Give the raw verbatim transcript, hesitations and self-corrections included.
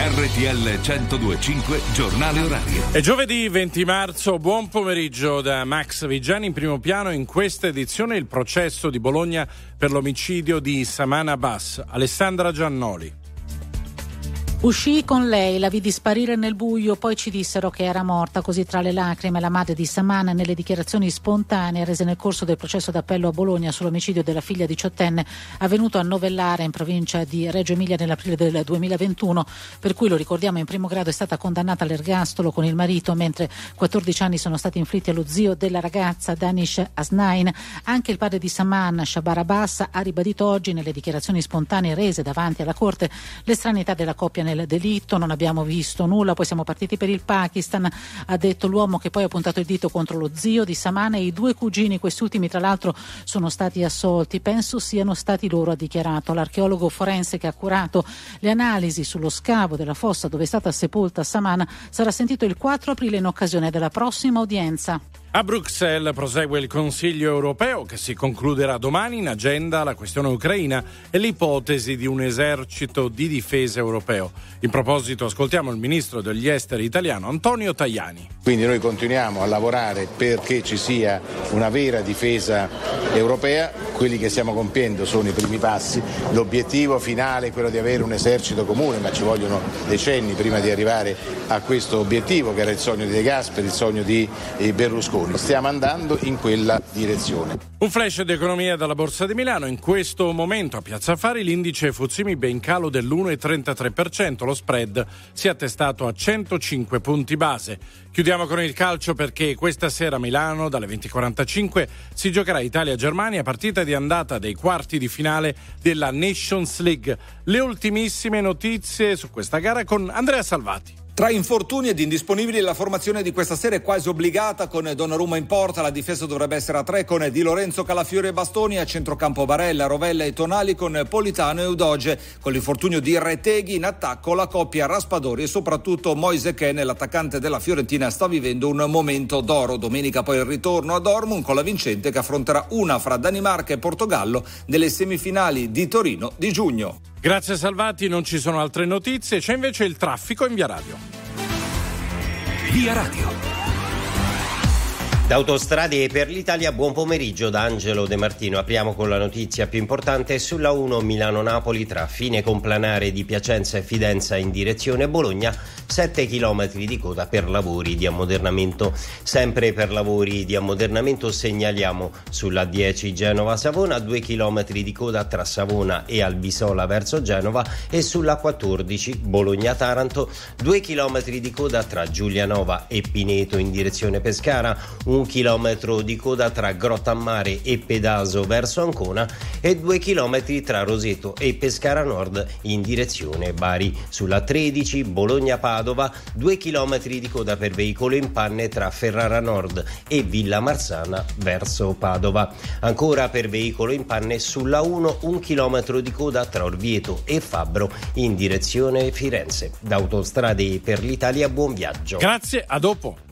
R T L centodue e cinque giornale orario. È giovedì venti marzo, buon pomeriggio da Max Vigiani. In primo piano in questa edizione il processo di Bologna per l'omicidio di Saman Abbas. Alessandra Giannoli. Uscii con lei, la vidi sparire nel buio, poi ci dissero che era morta, così tra le lacrime la madre di Saman nelle dichiarazioni spontanee rese nel corso del processo d'appello a Bologna sull'omicidio della figlia diciottenne avvenuto a Novellara in provincia di Reggio Emilia nell'aprile del duemilaventuno, per cui lo ricordiamo in primo grado è stata condannata all'ergastolo con il marito, mentre quattordici anni sono stati inflitti allo zio della ragazza Danish Asnain. Anche il padre di Saman, Shabar Abbas, ha ribadito oggi nelle dichiarazioni spontanee rese davanti alla corte l'estraneità della coppia nel delitto. Non abbiamo visto nulla, poi siamo partiti per il Pakistan, ha detto l'uomo, che poi ha puntato il dito contro lo zio di Saman e i due cugini. Questi ultimi tra l'altro sono stati assolti, penso siano stati loro, ha dichiarato l'archeologo forense che ha curato le analisi sullo scavo della fossa dove è stata sepolta Saman. Sarà sentito il quattro aprile in occasione della prossima udienza. A Bruxelles prosegue il Consiglio europeo che si concluderà domani. In agenda la questione ucraina e l'ipotesi di un esercito di difesa europeo. In proposito ascoltiamo il ministro degli esteri italiano Antonio Tajani. Quindi noi continuiamo a lavorare perché ci sia una vera difesa europea. Quelli che stiamo compiendo sono i primi passi. L'obiettivo finale è quello di avere un esercito comune, ma ci vogliono decenni prima di arrivare a questo obiettivo, che era il sogno di De Gasperi, il sogno di Berlusconi. Stiamo andando in quella direzione. Un flash d'economia dalla Borsa di Milano. In questo momento a Piazza Affari l'indice Fuzzimi ben in calo dell'uno virgola trentatré per cento, lo spread si è attestato a centocinque punti base. Chiudiamo con il calcio perché questa sera a Milano dalle venti e quarantacinque si giocherà Italia-Germania, partita di andata dei quarti di finale della Nations League. Le ultimissime notizie su questa gara con Andrea Salvati. Tra infortuni ed indisponibili la formazione di questa sera è quasi obbligata, con Donnarumma in porta, la difesa dovrebbe essere a tre con Di Lorenzo, Calafiore e Bastoni, a centrocampo Barella, Rovella e Tonali con Politano e Udoge. Con l'infortunio di Reteghi in attacco la coppia Raspadori e soprattutto Moise Kean, l'attaccante della Fiorentina, sta vivendo un momento d'oro. Domenica poi il ritorno a Dortmund con la vincente che affronterà una fra Danimarca e Portogallo nelle semifinali di Torino di giugno. Grazie Salvati, non ci sono altre notizie, c'è invece il traffico in Via Radio. Via Radio. Da Autostrade per l'Italia, buon pomeriggio da Angelo De Martino. Apriamo con la notizia più importante sulla uno Milano-Napoli tra fine complanare di Piacenza e Fidenza in direzione Bologna, sette chilometri di coda per lavori di ammodernamento. Sempre per lavori di ammodernamento segnaliamo sulla dieci Genova-Savona, due chilometri di coda tra Savona e Albisola verso Genova, e sulla quattordici Bologna-Taranto, due chilometri di coda tra Giulianova e Pineto in direzione Pescara, un chilometro di coda tra Grottammare e Pedaso verso Ancona e due chilometri tra Roseto e Pescara Nord in direzione Bari. Sulla tredici Bologna-Padova, due chilometri di coda per veicolo in panne tra Ferrara Nord e Villa Marsana verso Padova. Ancora per veicolo in panne sulla uno, un chilometro di coda tra Orvieto e Fabbro in direzione Firenze. Da Autostrade per l'Italia, buon viaggio. Grazie, a dopo.